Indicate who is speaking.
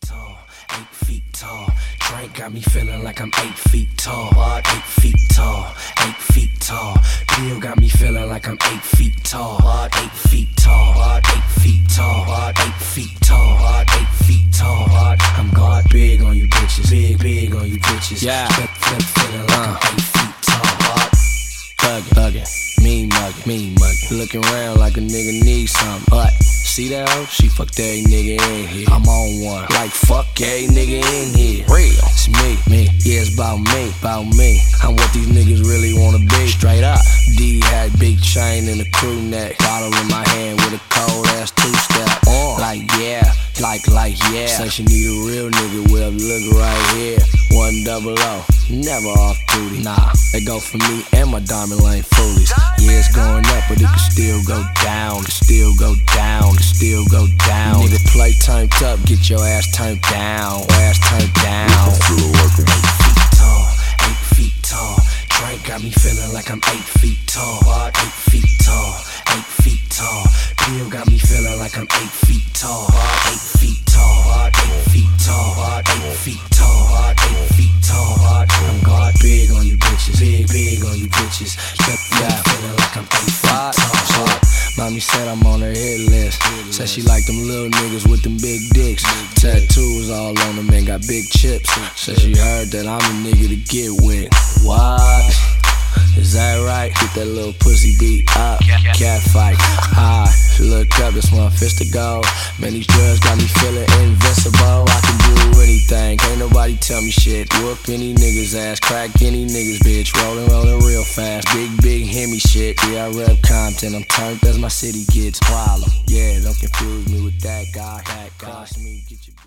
Speaker 1: tall, 8 feet tall. Drink got me feeling like I'm 8 feet tall. 8 feet tall, 8 feet tall. Pill got me feeling like I'm 8 feet tall. 8 feet tall, 8 feet tall, 8 feet tall, 8 feet tall. I'm going big on you bitches, big on you bitches.
Speaker 2: Yeah.
Speaker 1: Feeling like I'm 8 feet tall.
Speaker 2: Buggin', mean muggin', looking around like a nigga need something. But see that hoe? She fucked every nigga in here. I'm on one, like fuck every nigga in here. Real, it's me, yeah, it's about me. I'm what these niggas really wanna be. Straight up, D had big chain and a crew neck, bottle in my hand with a cold ass 2-step. Like yeah, like yeah. Say she need a real nigga, well look right here. 100, never off duty. Nah, they go for me and my diamond lane foolies. Yeah, it's going up, but it can still go down. Can still go down, can still go down. Nigga play turned up, get your ass turned down. Ass turned down.
Speaker 1: 8 feet tall, 8 feet tall. Drink got me feeling like I'm 8 feet tall. 8 feet tall, 8 feet tall. Pill got me feeling like I'm 8 feet tall. 8 feet tall, 8 feet tall, 8 feet tall, 8 feet tall. I'm going big on you bitches, big on you bitches. Yeah, feeling like I'm 8 feet tall.
Speaker 2: Mommy said I'm on her hit list. Said she like them little niggas with them big dicks. Tattoos all on them and got big chips. Said she heard that I'm a nigga to get with. What? Is that right? Get that little pussy beat up. Cat fight. Look up, that's my fist to go. Man, these drugs got me feeling invincible. I can do anything, can't nobody tell me shit. Whoop any niggas ass, crack any niggas bitch. Rolling real fast, big Hemi shit. Yeah, I rep Compton, I'm turned as my city gets wild. Yeah, don't confuse me with that guy. Cost me, get your